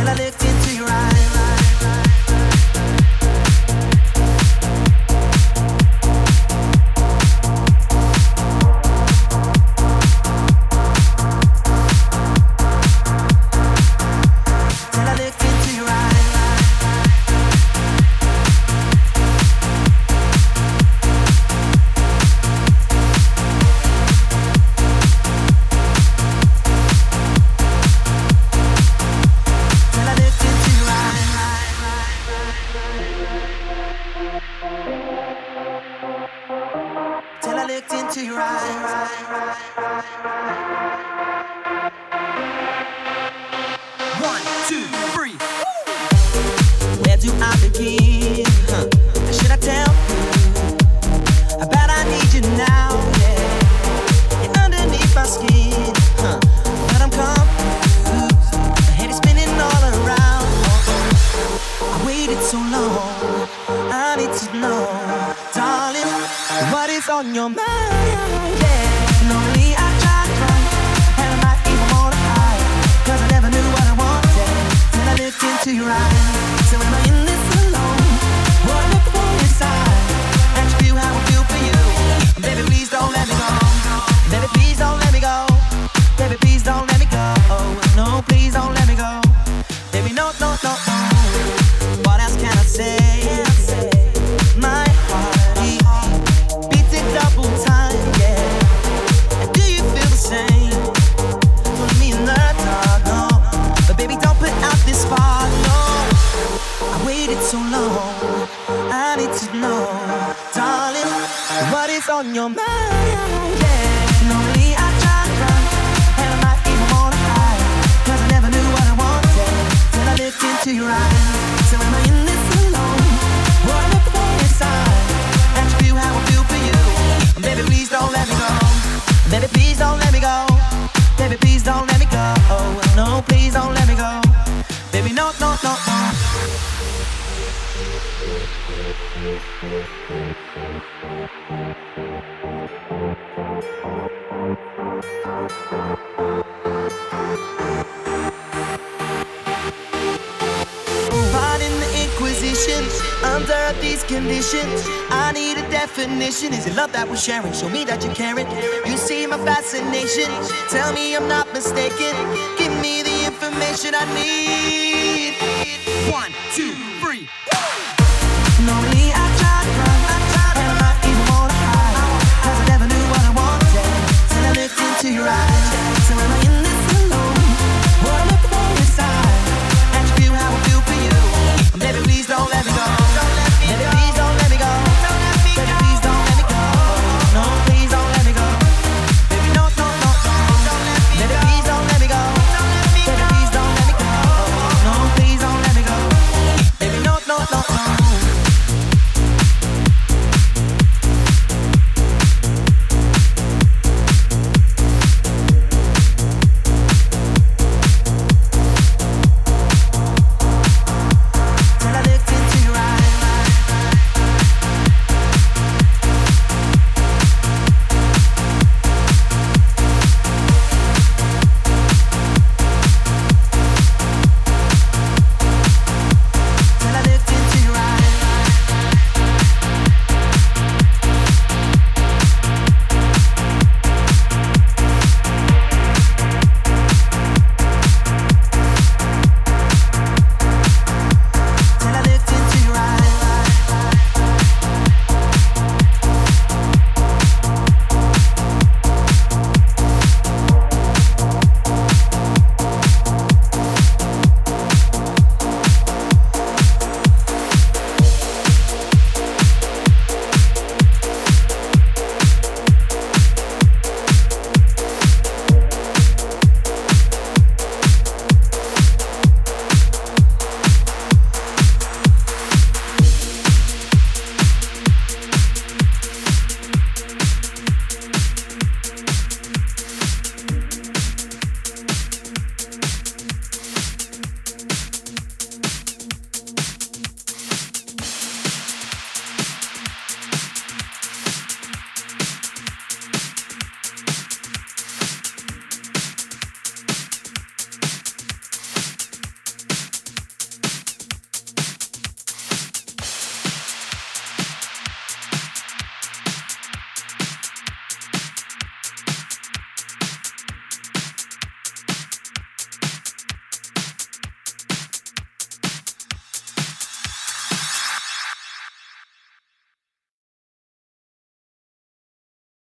I looked into your eyes. Into your eyes. One, two, three. Where do I begin? Should I tell you? I bet I need you now, yeah. You're underneath my skin, but I'm confused. My head is spinning all around. I waited so long. I need to know, darling, what is on your mind? Yeah, normally I try, and I might even wanna hide, 'cause I never knew what I wanted till I looked into your eyes. So am I in this alone? What if I go inside and you feel how I feel for you? Baby, please don't let me go. Baby, please don't let me go. Baby, please don't let me go. No, please don't let me go. Baby, no, no, no, no. What else can I say? My heart beating double time, yeah. And do you feel the same? Put me in the dark, no. But baby, don't put out this spark, no. I waited so long, I need to know, darling, what is on your mind? Yeah, normally I try, and I might even wanna hide, 'cause I never knew what I wanted till I looked into your eyes. So am I in this alone? What if I go inside and you feel how I feel for you? Baby, please don't let me go. Baby, please don't let me go. Baby, please don't let me go. No, please don't let me go. Baby, no, no, no, no. Pardon the Inquisition. Under these conditions, I need a definition. Is it love that we're sharing? Show me that you're caring. You see my fascination. Tell me I'm not mistaken. Give me the information I need. One, two, three.